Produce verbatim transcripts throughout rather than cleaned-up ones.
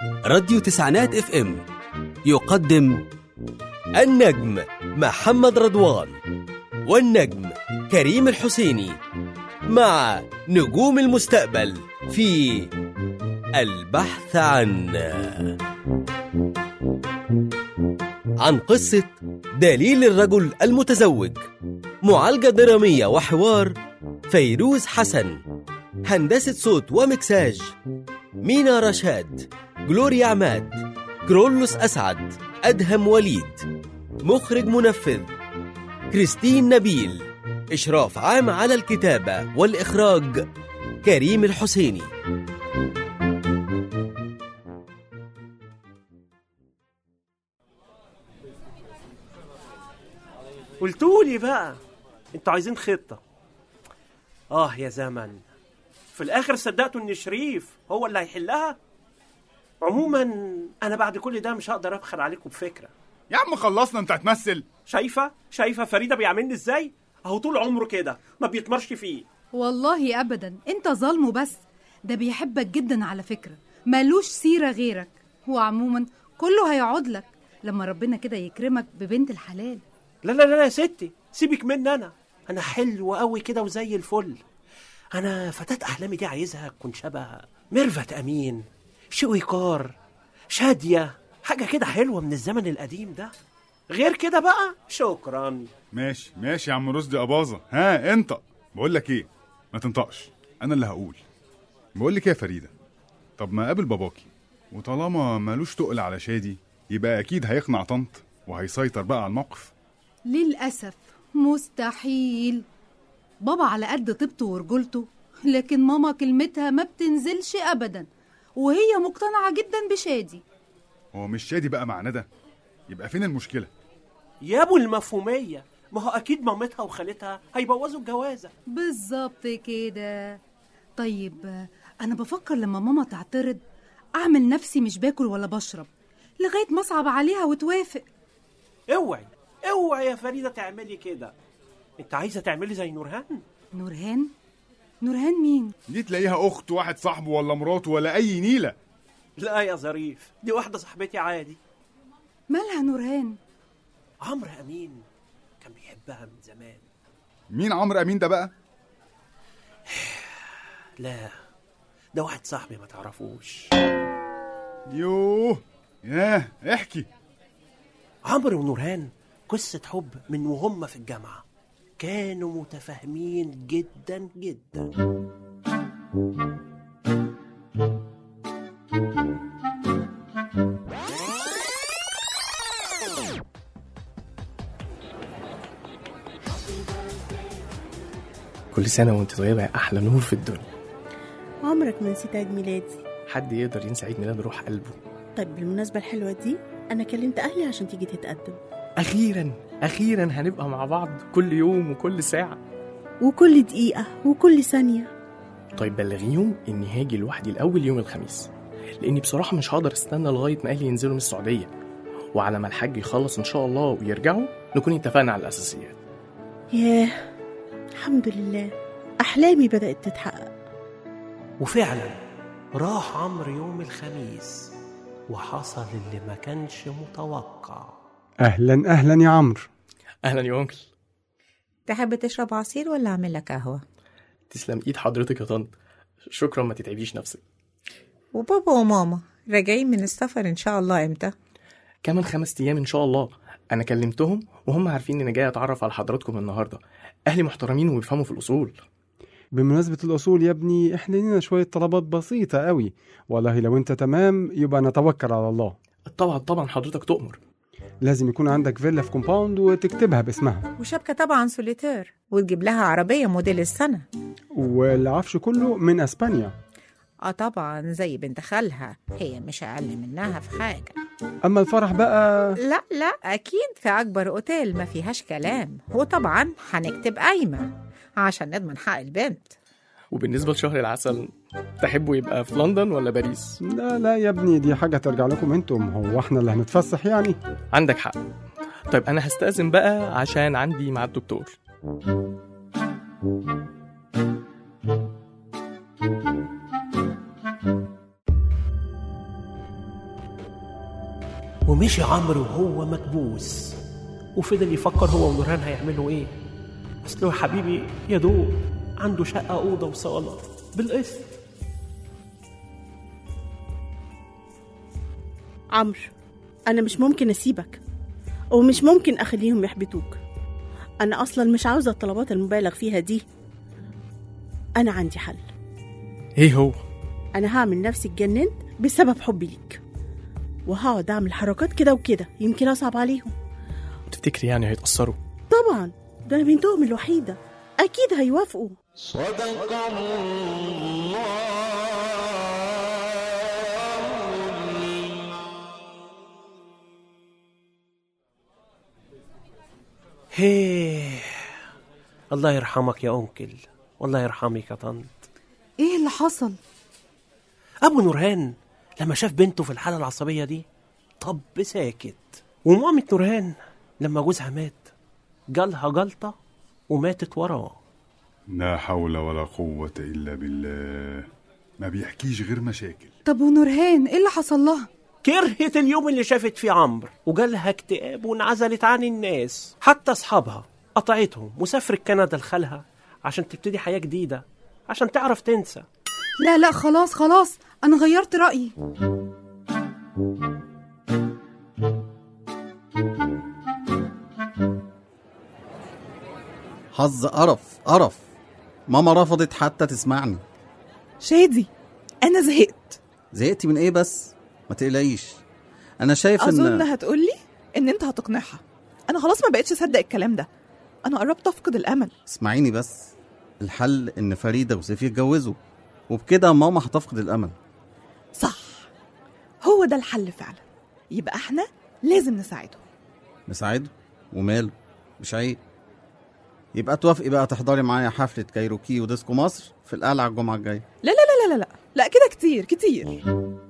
راديو تسعينات اف ام يقدم النجم محمد رضوان والنجم كريم الحسيني مع نجوم المستقبل في البحث عن عن قصة دليل الرجل المتزوج. معالجة درامية وحوار فيروز حسن. هندسة صوت ومكساج مينا رشاد، جلوريا عماد، كرولوس أسعد، أدهم وليد. مخرج منفذ كريستين نبيل. إشراف عام على الكتابة والإخراج كريم الحسيني. قلتولي بقى انتوا عايزين خطة. اه يا زمن، في الاخر صدقتوا ان شريف هو اللي هيحلها. عموما انا بعد كل ده مش هقدر ابخل عليكم بفكرة. يا عم خلصنا، انت هتمثل. شايفة شايفة فريدة بيعملني ازاي؟ اهو طول عمره كده ما بيتمرش فيه. والله ابدا، انت ظالمه، بس ده بيحبك جدا على فكرة، مالوش سيرة غيرك. وعموما كله هيقعد لك لما ربنا كده يكرمك ببنت الحلال. لا لا لا يا ستي، سيبك مني. انا انا حلو قوي كده وزي الفل. انا فتاة احلامي دي عايزها تكون شبه ميرفت امين، شويكار، شادية، حاجة كده حلوة من الزمن القديم ده. غير كده بقى شكرا. ماشي ماشي يا عم رشدي أباظة. ها انطق. بقول لك ايه، ما تنطقش، انا اللي هقول. بقول لك ايه يا فريدة، طب ما قابل باباكي، وطالما مالوش تقل على شادي يبقى اكيد هيقنع طنط وهيسيطر بقى على الموقف. للأسف مستحيل. بابا على قد طيبته ورجولته، لكن ماما كلمتها ما بتنزلش أبدا، وهي مقتنعة جدا بشادي. هو مش شادي بقى مع ندى؟ يبقى فين المشكلة؟ يا ابو المفهومية، ما هو أكيد مامتها وخالتها هيبوظوا الجوازة. بالظبط كده. طيب أنا بفكر لما ماما تعترض أعمل نفسي مش باكل ولا بشرب لغاية ما أصعب عليها وتوافق. اوعي اوعي يا فريدة تعملي كده. انت عايزة تعملي زي نورهان؟ نورهان؟ نورهان مين؟ دي تلاقيها أخت واحد صاحبه ولا مراته ولا أي نيلة. لا يا ظريف، دي واحدة صاحبتي عادي. مالها نورهان؟ عمرو أمين كان بيحبها من زمان. مين عمرو أمين ده بقى؟ لا، ده واحد صاحبي ما تعرفوش. يوه، ياه احكي. عمرو ونورهان قصة حب من وهم في الجامعة، كانوا متفاهمين جدا جدا. كل سنة وانت طيبة يا أحلى نور في الدنيا. عمرك ما نسيت عيد ميلادي. حد يقدر ينسى عيد ميلاد روح قلبه؟ طيب بالمناسبة الحلوة دي أنا كلمت أهلي عشان تيجي تتقدم. أخيرا أخيرا هنبقى مع بعض كل يوم وكل ساعة وكل دقيقة وكل ثانية. طيب بلغيهم إني هاجي لوحدي الأول يوم الخميس، لأني بصراحة مش هقدر استنى لغاية ما أهلي ينزلوا من السعودية، وعلى ما الحاج يخلص إن شاء الله ويرجعوا نكون اتفقنا على الأساسيات. ياه، الحمد لله أحلامي بدأت تتحقق. وفعلا راح عمرو يوم الخميس وحصل اللي ما كانش متوقع. أهلا أهلا يا عمرو. أهلا يا أنكل. تحب تشرب عصير ولا أعمل لك قهوة؟ تسلم إيد حضرتك يا طنط، شكرا، ما تتعبيش نفسك. وبابا وماما راجعين من السفر إن شاء الله إمتى؟ كمان خمس أيام إن شاء الله. أنا كلمتهم وهم عارفين إني جاي أتعرف على حضراتكم النهاردة. أهلي محترمين وبيفهموا في الأصول. بمناسبة الأصول يا ابني، إحنا لنا شوية طلبات بسيطة قوي، والله لو أنت تمام يبقى نتوكل على الله. طبعا طبعا حضرتك تؤمر. لازم يكون عندك فيلا في كومباوند وتكتبها باسمها، وشبكة طبعا سوليتير، وتجيب لها عربية موديل السنة، والعفش كله من أسبانيا. اه طبعا زي بنت خالها، هي مش أقل منها في حاجة. أما الفرح بقى لا لا أكيد في أكبر أوتيل ما فيهاش كلام، وطبعا هنكتب قايمة عشان نضمن حق البنت. وبالنسبة لشهر العسل تحبوا يبقى في لندن ولا باريس؟ لا لا يا ابني، دي حاجة ترجع لكم انتم، هو احنا اللي هنتفسح يعني؟ عندك حق. طيب أنا هستأذن بقى عشان عندي مع الدكتور. ومشي عمرو وهو مكبوس، وفضل يفكر هو ونورهان هيعملوا ايه. اصله يا حبيبي يا دوب عنده شقة أوضة وصالة بالقسط. عمرو، أنا مش ممكن أسيبك ومش ممكن أخليهم يحبطوك. أنا أصلا مش عاوزة الطلبات المبالغ فيها دي. أنا عندي حل. ايه هو؟ أنا هعمل نفسي اتجننت بسبب حبي ليك، وهقعد أعمل حركات كده وكده يمكن أصعب عليهم. تفتكري يعني هيتأثروا؟ طبعا، ده أنا بنتهم الوحيدة، أكيد هيوافقوا. صدق الله. هيه، الله يرحمك يا أنكل، والله يرحمك يا طنط. ايه اللي حصل؟ أبو نورهان لما شاف بنته في الحالة العصبية دي طب ساكت، ومامة نورهان لما جوزها مات جالها جلطة وماتت وراه. لا حول ولا قوة إلا بالله، ما بيحكيش غير مشاكل. طب ونورهان ايه اللي حصل لها؟ كرهت اليوم اللي شافت فيه عمرو، وجالها اكتئاب وانعزلت عن الناس، حتى أصحابها قطعتهم وسافرت كندا لخالها عشان تبتدي حياة جديدة، عشان تعرف تنسى. لا لا خلاص خلاص، أنا غيرت رأيي. حظ قرف قرف، ماما رفضت حتى تسمعني. شادي أنا زهقت. زهقتي من إيه بس؟ ما تقلقيش، أنا شايف إن أظن هتقولي إن أنت هتقنعها. أنا خلاص ما بقتش أصدق الكلام ده، أنا قربت أفقد الأمل. اسمعيني بس، الحل إن فريدة وسيف يتجوزوا، وبكده ماما هتفقد الأمل. صح، هو ده الحل فعلا. يبقى احنا لازم نساعده. نساعده؟ وماله، مش عيب. يبقى توافقي بقى تحضري معايا حفلة كايروكي وديسكو مصر في القلعة الجمعة الجاية. لا لا لا لا لا لا كده كتير كتير.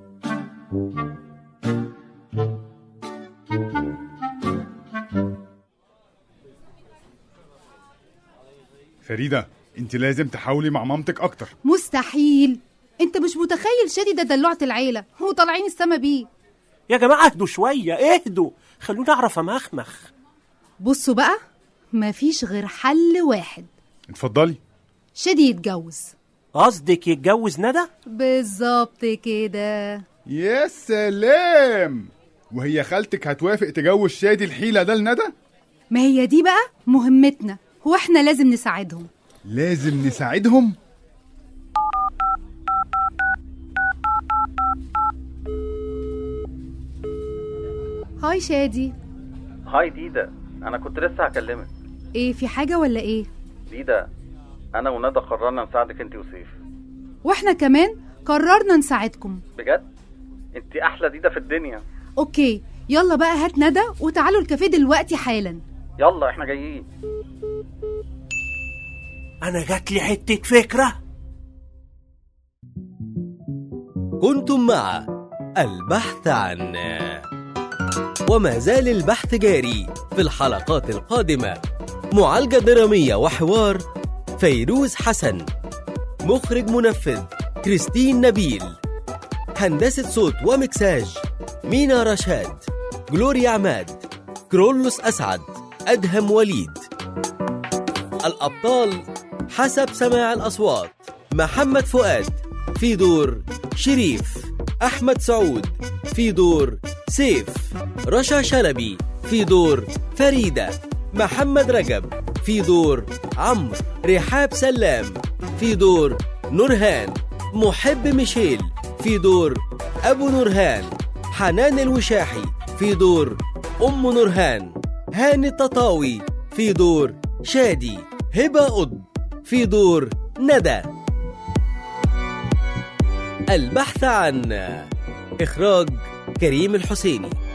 فريدة، انت لازم تحاولي مع مامتك اكتر. مستحيل، انت مش متخيل شادي ده دلوعة العيلة وطالعين السما بيه. يا جماعة اهدوا شوية، اهدوا، خلونا اعرف امخمخ. بصوا بقى، مفيش غير حل واحد. اتفضلي. شادي يتجوز. قصدك يتجوز ندى؟ بالظبط كده. يا سلام، وهي خالتك هتوافق تجوز شادي الحيلة ده لندى؟ ما هي دي بقى مهمتنا، واحنا لازم نساعدهم. لازم نساعدهم؟ هاي شادي. هاي ديدا، أنا كنت لسه هكلمك. ايه، في حاجة ولا ايه؟ ديدا، أنا وندى قررنا نساعدك انتي وسيف. واحنا كمان قررنا نساعدكم. بجد؟ انتي أحلى ديدا في الدنيا. اوكي، يلا بقى هات ندى وتعالوا الكافيه دلوقتي حالا. يلا احنا جايين. أنا جات لي حتة فكرة. كنتم مع البحث عن، وما زال البحث جاري في الحلقات القادمة. معالجة درامية وحوار فيروز حسن، مخرج منفذ كريستين نبيل، هندسة صوت ومكساج مينا رشاد، جلوريا عماد، كرولوس أسعد، أدهم وليد. الأبطال حسب سماع الأصوات: محمد فؤاد في دور شريف، أحمد سعود في دور سيف، رشا شلبي في دور فريدة، محمد رجب في دور عمرو، رحاب سلام في دور نورهان، محب ميشيل في دور أبو نورهان، حنان الوشاحي في دور أم نورهان، هاني التطاوي في دور شادي، هبة قطب في دور ندى. البحث عن، إخراج كريم الحسيني.